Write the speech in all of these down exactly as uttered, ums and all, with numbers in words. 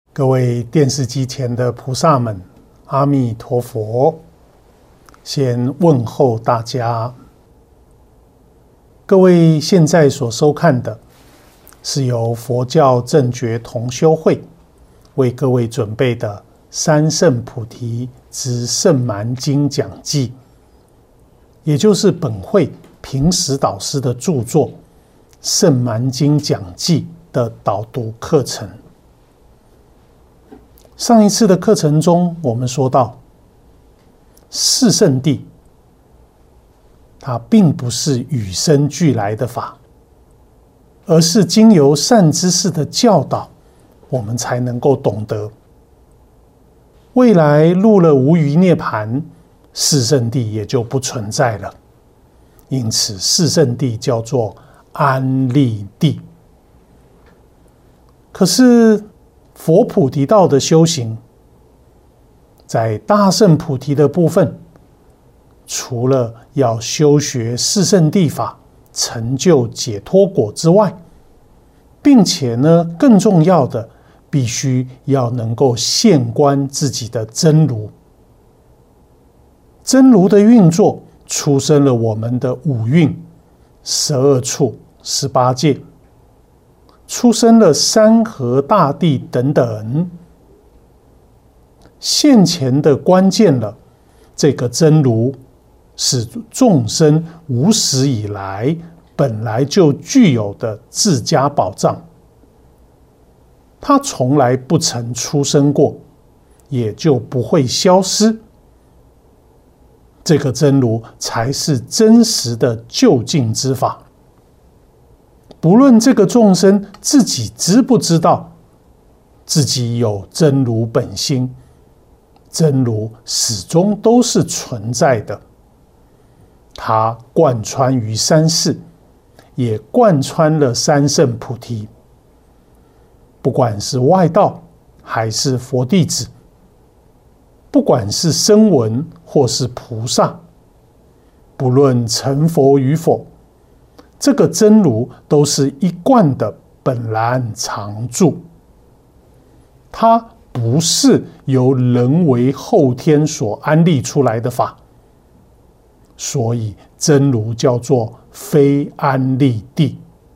各位电视机前的菩萨们，阿弥陀佛，先问候大家。各位现在所收看的是由佛教正觉同修会为各位准备的三圣菩提之圣蛮经讲记，也就是本会平时导师的著作《圣蛮经讲记》的导读课程。上一次的课程中，我们说到四圣谛，它并不是与生俱来的法，而是经由善知识的教导，我们才能够懂得。未来入了无余涅槃，四圣谛也就不存在了。因此，四圣谛叫做安立谛。可是佛菩提道的修行，在大圣菩提的部分，除了要修学四圣谛法，成就解脱果之外，并且呢，更重要的，必须要能够现观自己的真如。真如的运作，出生了我们的五蕴、十二处、十八界，出生了山河大地等等。现前的关键了，这个真如是众生无始以来本来就具有的自家宝藏，它从来不曾出生过，也就不会消失。这个真如才是真实的究竟之法。不论这个众生自己知不知道自己有真如本心，真如始终都是存在的。它贯穿于三世，也贯穿了三圣菩提。不管是外道还是佛弟子，不管是声闻或是菩萨，不论成佛与否，这个真如都是一贯的本来常住，它不是由人为后天所安立出来的法，所以真如叫做非安立谛。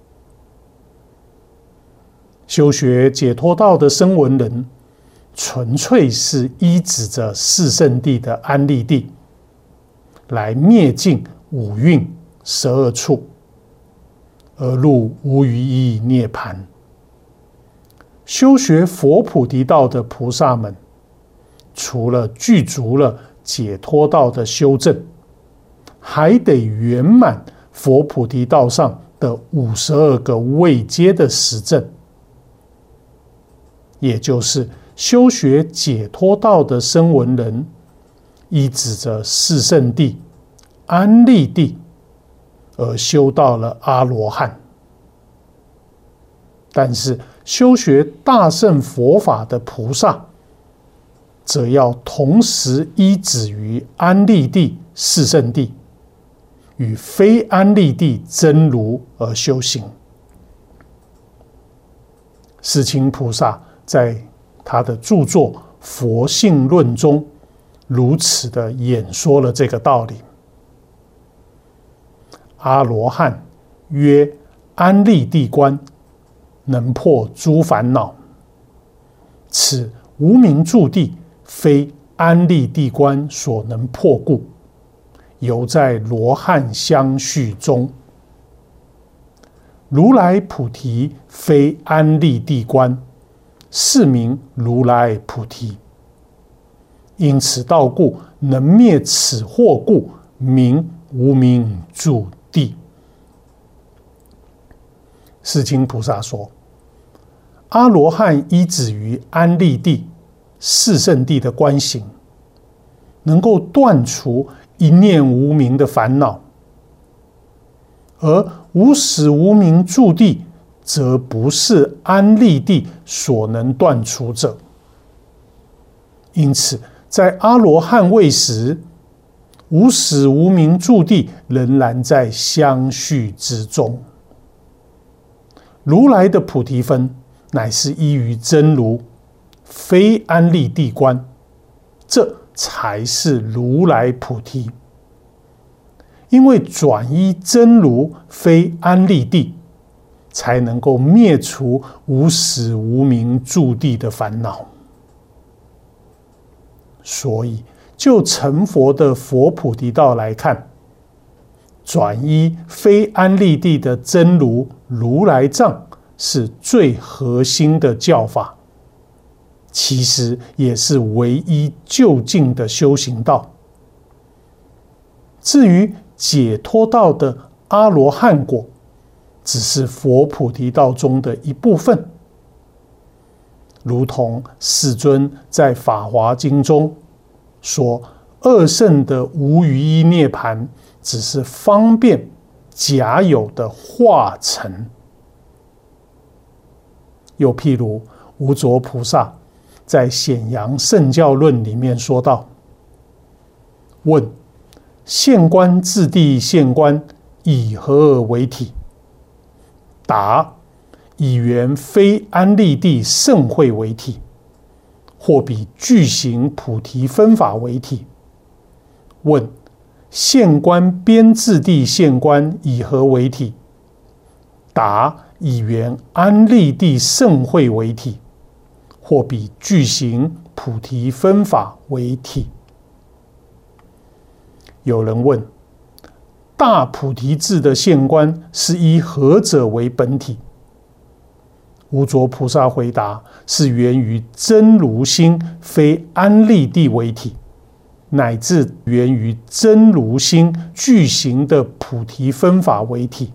修学解脱道的声闻人，纯粹是依止着四圣谛的安立谛，来灭尽五蕴十二处，而入无余义涅槃。修学佛菩提道的菩萨们，除了具足了解脱道的修正，还得圆满佛菩提道上的五十二个位阶的实证，也就是修学解脱道的声闻人，依止着四圣谛、安立谛，而修到了阿罗汉。但是修学大乘佛法的菩萨，则要同时依止于安立谛、四圣谛与非安立谛真如而修行。世亲菩萨在他的著作《佛性论》中，如此的演说了这个道理。阿罗汉曰安立谛观，能破诸烦恼。此无明住地，非安立谛观所能破故，犹在罗汉相续中。如来菩提非安立谛观，是名如来菩提。因此道故，能灭此惑故，名无明住地。世亲菩萨说，阿罗汉依止于安立谛、四圣谛的观行，能够断除一念无明的烦恼，而无始无明住地，则不是安立谛所能断除者。因此，在阿罗汉位时，无始无明住地仍然在相续之中。如来的菩提分，乃是依于真如， 非安立地观，这才是如来菩提。因为转依真如非安立地，才能够灭除无始无明住地的烦恼。所以就成佛的佛菩提道来看，转依非安立地的真如如来藏是最核心的教法，其实也是唯一究竟的修行道。至于解脱道的阿罗汉果，只是佛菩提道中的一部分。如同世尊在《法华经》中说，二乘的无余依涅盘只是方便假有的化成。又譬如无着菩萨在《显扬圣教论》里面说道：问，现观自地现观以何而为体？答，以缘非安立地盛会为体，或比具行菩提分法为体。问，现观边自地现观以何为体？答，以缘安立地盛会为体，或比具行菩提分法为体。有人问，大菩提智的现观是依何者为本体？无着菩萨回答，是源于真如心非安立地为体，乃至源于真如心具行的菩提分法为体。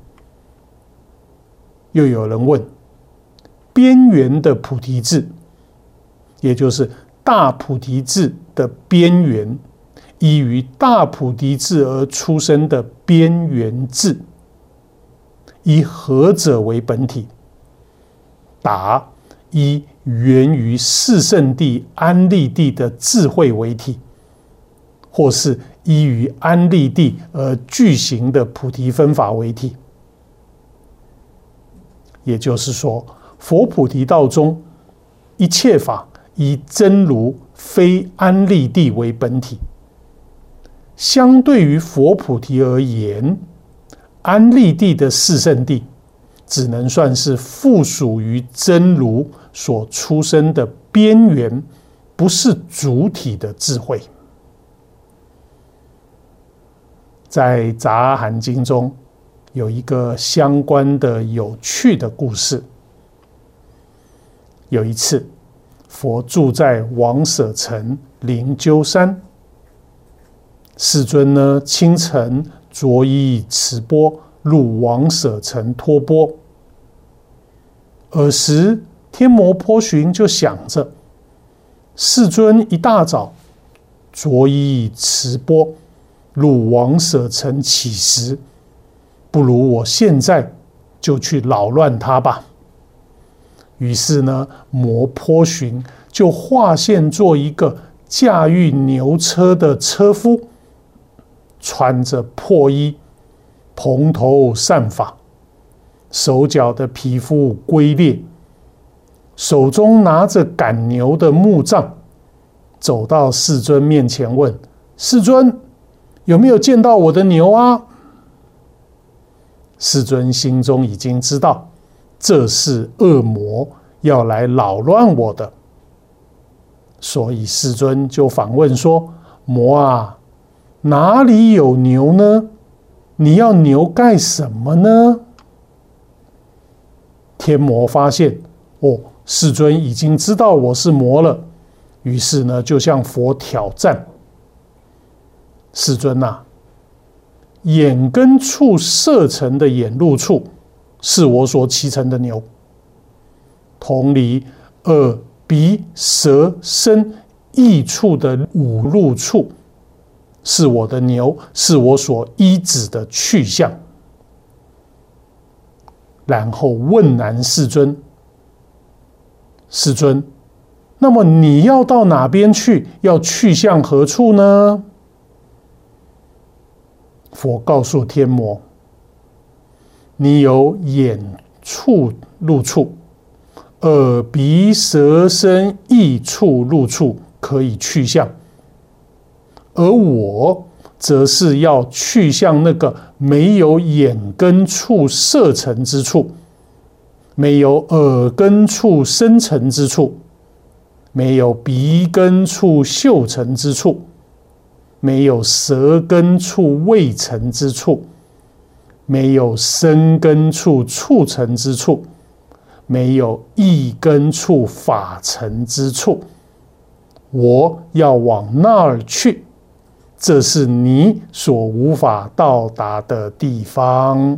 又有人问，边缘的菩提智，也就是大菩提智的边缘，依于大菩提智而出生的边缘智，以何者为本体？答，依源于四圣谛安立地的智慧为体，或是依于安立地而具行的菩提分法为体。也就是说，佛菩提道中一切法以真如非安立地为本体。相对于佛菩提而言，安立地的四圣谛只能算是附属于真如所出生的边缘，不是主体的智慧。在《杂阿含经》中有一个相关的有趣的故事。有一次，佛住在王舍城灵鹫山，世尊呢清晨着衣持钵入王舍城托钵。尔时天魔波旬就想着，世尊一大早着衣持钵入王舍城乞食，不如我现在就去扰乱他吧。于是呢，魔波旬就化现做一个驾驭牛车的车夫，穿着破衣，蓬头散发，手脚的皮肤龟裂，手中拿着赶牛的木杖，走到世尊面前问：世尊，有没有见到我的牛啊？世尊心中已经知道，这是恶魔要来扰乱我的，所以世尊就反问说：魔啊，哪里有牛呢？你要牛干什么呢？天魔发现，哦，世尊已经知道我是魔了，于是呢，就向佛挑战：世尊啊，眼根处射成的眼路处，是我所骑成的牛；同理，耳、鼻、舌、身、意处的五路处，是我的牛，是我所依止的去向。然后问难世尊：世尊，那么你要到哪边去？要去向何处呢？佛告诉天魔：你有眼处路处、 耳鼻舌身意触入处可以去向，而我则是要去向那个没有眼根处色尘之处，没有耳根处声尘之处，没有鼻根处嗅尘之处，没有舌根处味尘之处，没有身根处触尘之处，没有意根处法尘之处。我要往那儿去，这是你所无法到达的地方。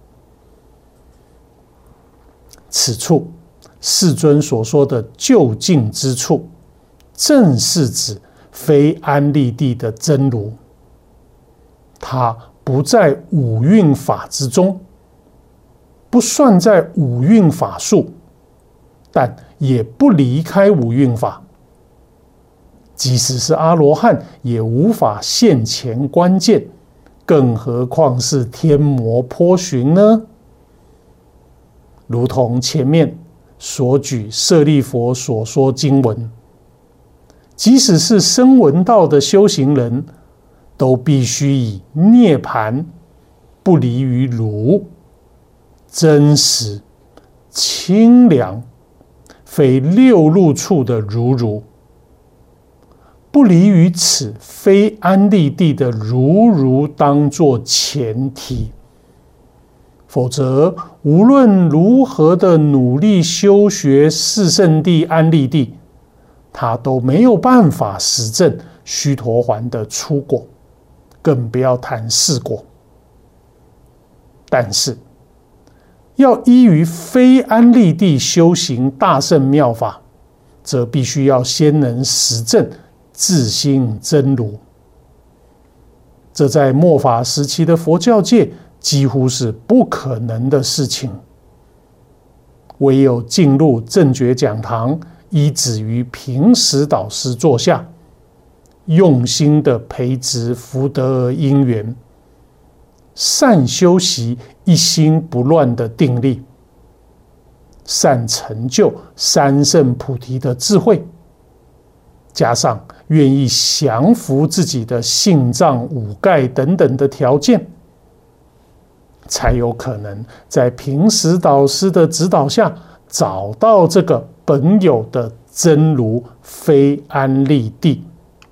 此处世尊所说的究竟之处，正是指非安立地的真如，它不在五蕴法之中，不算在五蕴法数，但也不离开五蕴法。即使是阿罗汉也无法现前观见，更何况是天魔波旬呢？如同前面所举舍利弗所说经文，即使是声闻道的修行人，都必须以涅槃不离于如，真实清凉，非六入处的如如，不离于此非安立地的如如当作前提。否则无论如何的努力修学四圣谛安立地，他都没有办法实证须陀洹的初果，更不要谈四果。但是要依于非安立地修行大乘妙法，则必须要先能实证自心真如。这在末法时期的佛教界几乎是不可能的事情。唯有进入正觉讲堂，依止于平时导师座下，用心的培植福德而因缘，善修习一心不乱的定力，善成就三圣菩提的智慧，加上愿意降服自己的性障五盖等等的条件，才有可能在平时导师的指导下，找到这个本有的真如非安立地，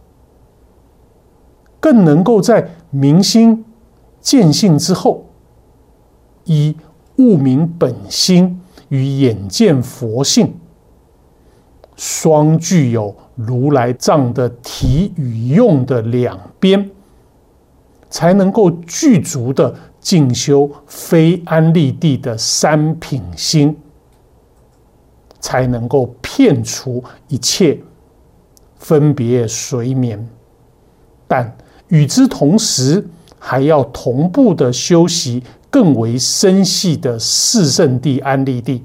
更能够在明心见性之后，以悟明本心与眼见佛性，双具有如来藏的体与用的两边，才能够具足的进修非安立地的三品心，才能够遍除一切分别随眠。但与之同时，还要同步的修习更为深细的四圣谛安立地，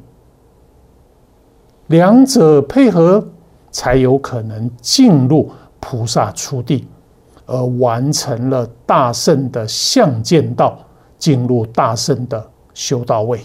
两者配合，才有可能进入菩萨初地，而完成了大乘的相见道，进入大乘的修道位。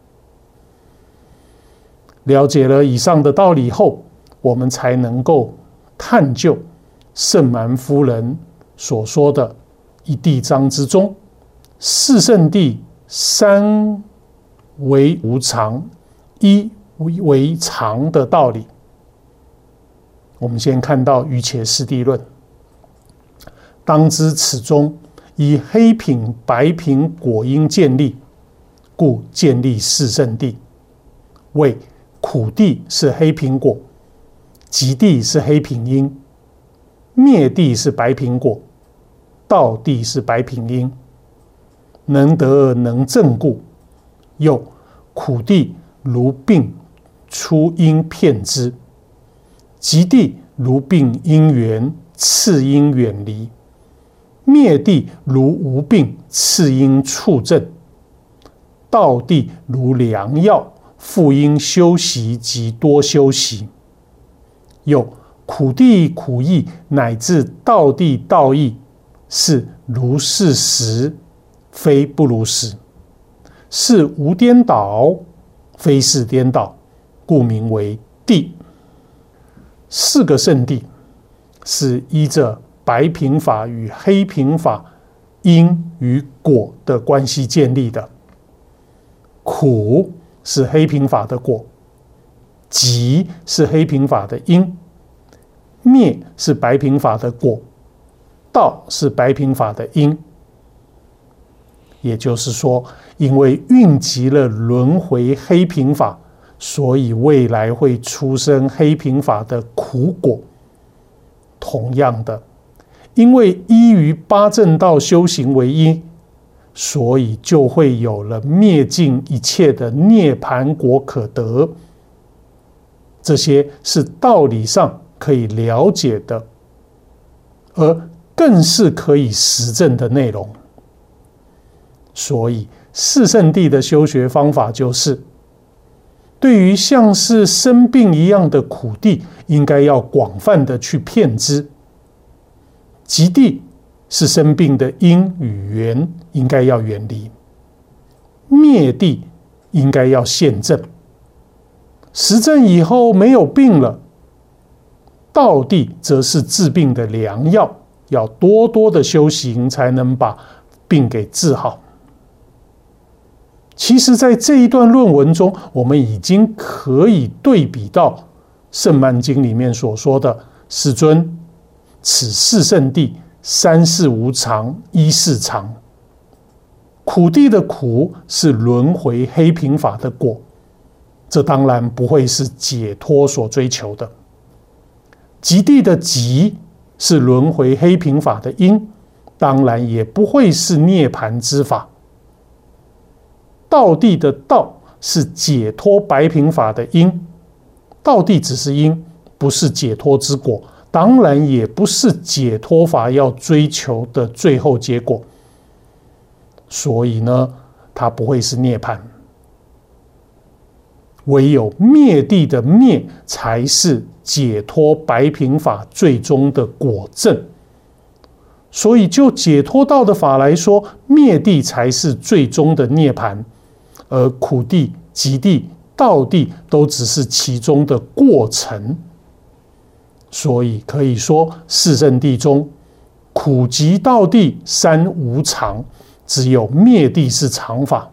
了解了以上的道理后，我们才能够探究圣蛮夫人所说的一地章之中，四圣谛三为无常，一为常的道理。我们先看到瑜伽师地论，当知此中以黑品白品果因建立，故建立四圣谛。谓苦谛是黑品果，极谛是黑品因，灭谛是白品果，道谛是白品因。能得能证故，又苦谛如病出因骗之，极谛如病因缘次因远离，灭谛如无病次因处证，道谛如良药复因修习及多修习。又苦谛苦义乃至道谛道义，是如是时，非不如时，是无颠倒，非是颠倒， 故名为地。四个圣地是依着白平法与黑平法因与果的关系建立的。苦是黑平法的果，集是黑平法的因，灭是白平法的果，道是白平法的因。也就是说，因为蕴集了轮回黑平法，所以未来会出生黑平法的苦果。同样的，因为依于八正道修行为因，所以就会有了灭尽一切的涅槃果可得。这些是道理上可以了解的，而更是可以实证的内容。所以四圣谛的修学方法就是，对于像是生病一样的苦地，应该要广泛的去遍知。极地是生病的因与缘，应该要远离。灭地应该要现证。实证以后没有病了，道地则是治病的良药，要多多的修行才能把病给治好。其实在这一段论文中，我们已经可以对比到圣曼经里面所说的，世尊，此四圣谛三世无常，一世常。苦地的苦是轮回黑平法的果，这当然不会是解脱所追求的。极地的极是轮回黑平法的因，当然也不会是涅槃之法。道地的道是解脱白平法的因，道地只是因，不是解脱之果，当然也不是解脱法要追求的最后结果。所以呢，它不会是涅槃。唯有灭地的灭，才是解脱白平法最终的果证。所以就解脱道的法来说，灭地才是最终的涅槃，而苦地、极地、道地都只是其中的过程。所以可以说，四圣谛中，苦集道地三无常，只有灭地是常法。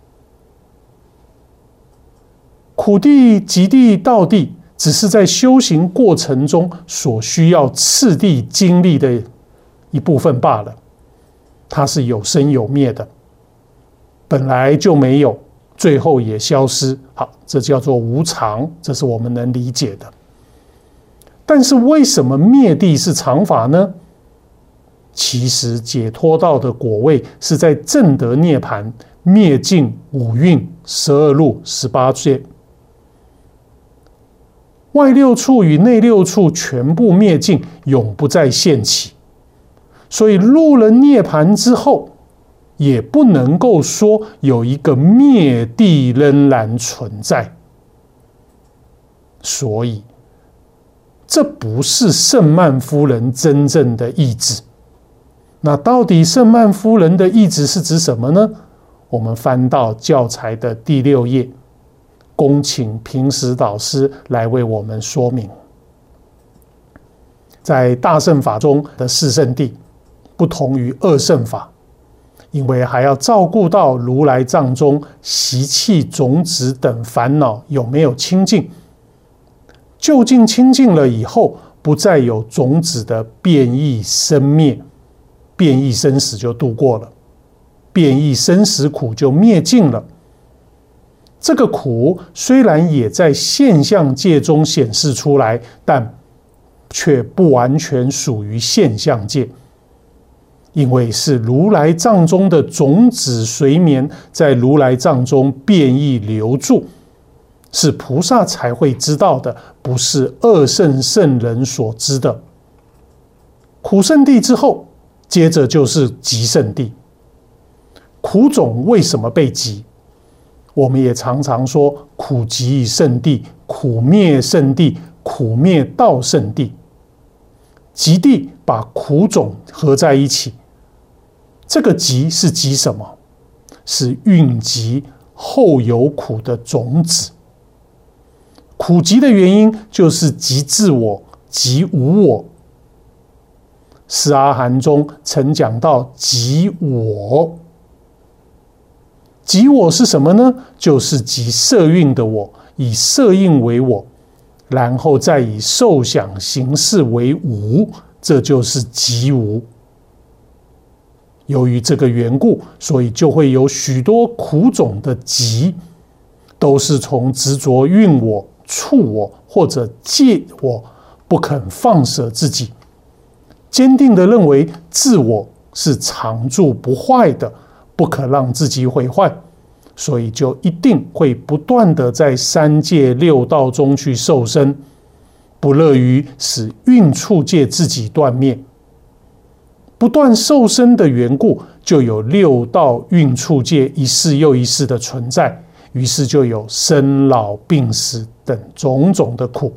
苦地、极地、道地只是在修行过程中所需要次第经历的一部分罢了，它是有生有灭的，本来就没有，最后也消失。好，这叫做无常，这是我们能理解的。但是为什么灭地是常法呢？其实解脱道的果位是在证得涅槃，灭尽五蕴、十二路、十八界，外六处与内六处全部灭尽，永不再现起。所以入了涅槃之后，也不能够说有一个灭地仍然存在。所以这不是圣曼夫人真正的意志。那到底圣曼夫人的意志是指什么呢？我们翻到教材的第六页，恭请平时导师来为我们说明。在大乘法中的四圣谛不同于二乘法，因为还要照顾到如来藏中习气种子等烦恼有没有清净，究竟清净了以后，不再有种子的变异生灭，变异生死就度过了，变异生死苦就灭尽了。这个苦虽然也在现象界中显示出来，但却不完全属于现象界，因为是如来藏中的种子随眠，在如来藏中变异流注，是菩萨才会知道的，不是二圣圣人所知的。苦圣谛之后，接着就是极圣谛。苦种为什么被极？我们也常常说苦集圣谛、苦灭圣谛、苦灭道圣谛。极谛把苦种合在一起，这个极是极什么？是蕴集后有苦的种子。 苦集的原因就是即自我、即无我。释阿含中曾讲到即我，即我是什么呢？就是即色蕴的我，以色印为我，然后再以受想行识为无，这就是即无。由于这个缘故，所以就会有许多苦种的集，都是从执着蕴我、触我或者戒我，不肯放舍自己，坚定地认为自我是常住不坏的，不可让自己毁坏，所以就一定会不断地在三界六道中去受生，不乐于使蕴触界自己断灭。不断受生的缘故，就有六道蕴触界一世又一世的存在，于是就有生老病死等种种的苦。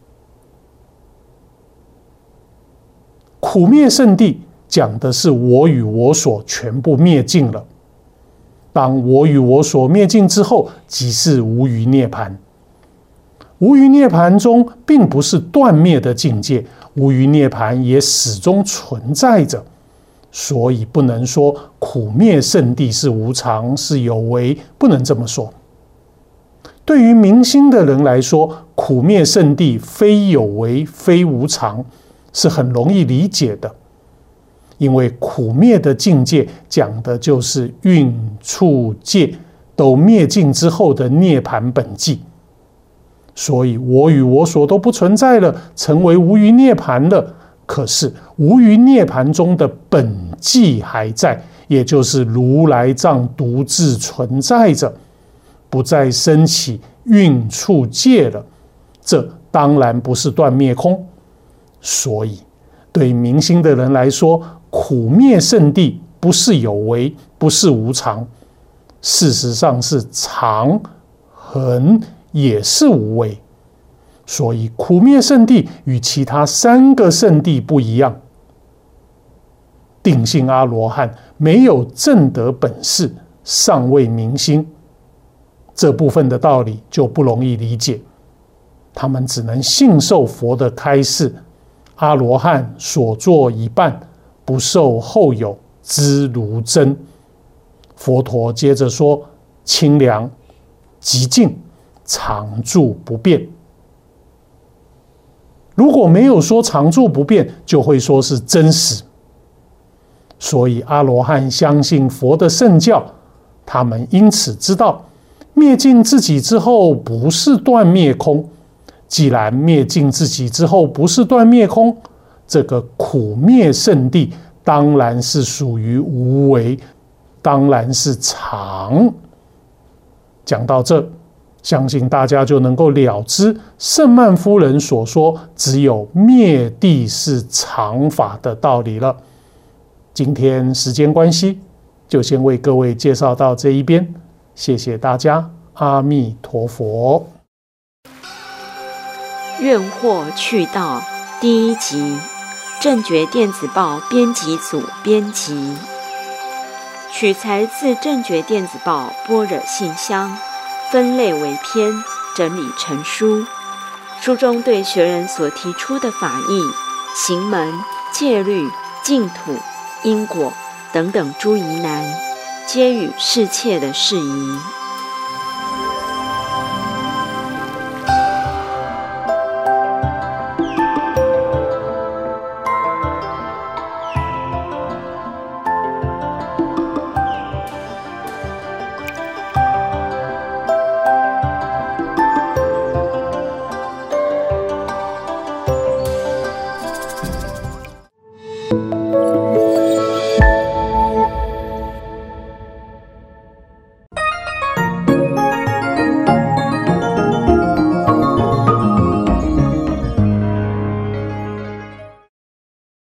苦灭圣谛讲的是我与我所全部灭尽了。当我与我所灭尽之后，即是无余涅槃。无余涅槃中并不是断灭的境界，无余涅槃也始终存在着，所以不能说苦灭圣谛是无常是有为，不能这么说。对于明心的人来说，苦灭圣谛非有为非无常是很容易理解的，因为苦灭的境界讲的就是蕴触界都灭尽之后的涅槃本际，所以我与我所都不存在了，成为无余涅槃了。可是无余涅槃中的本际还在，也就是如来藏独自存在着，不再升起蕴触界了，这当然不是断灭空。所以对明心的人来说，苦灭圣谛不是有为，不是无常，事实上是常恒，也是无为。所以苦灭圣谛与其他三个圣谛不一样。定性阿罗汉没有证得本事，尚未明心，这部分的道理就不容易理解，他们只能信受佛的开示，阿罗汉所作一半，不受后有，知如真。佛陀接着说，清凉、极静、常住不变。如果没有说常住不变，就会说是真实。所以阿罗汉相信佛的圣教，他们因此知道，灭尽自己之后不是断灭空。既然灭尽自己之后不是断灭空，这个苦灭圣谛当然是属于无为，当然是常。讲到这，相信大家就能够了知圣曼夫人所说只有灭谛是常法的道理了。今天时间关系，就先为各位介绍到这一边，谢谢大家，阿弥陀佛。 愿获去道第一集，正觉电子报编辑组编辑，取材自正觉电子报般若信箱，分类为篇，整理成书。书中对学人所提出的法义、行门、戒律、净土、因果等等诸疑难，皆与适切的事宜。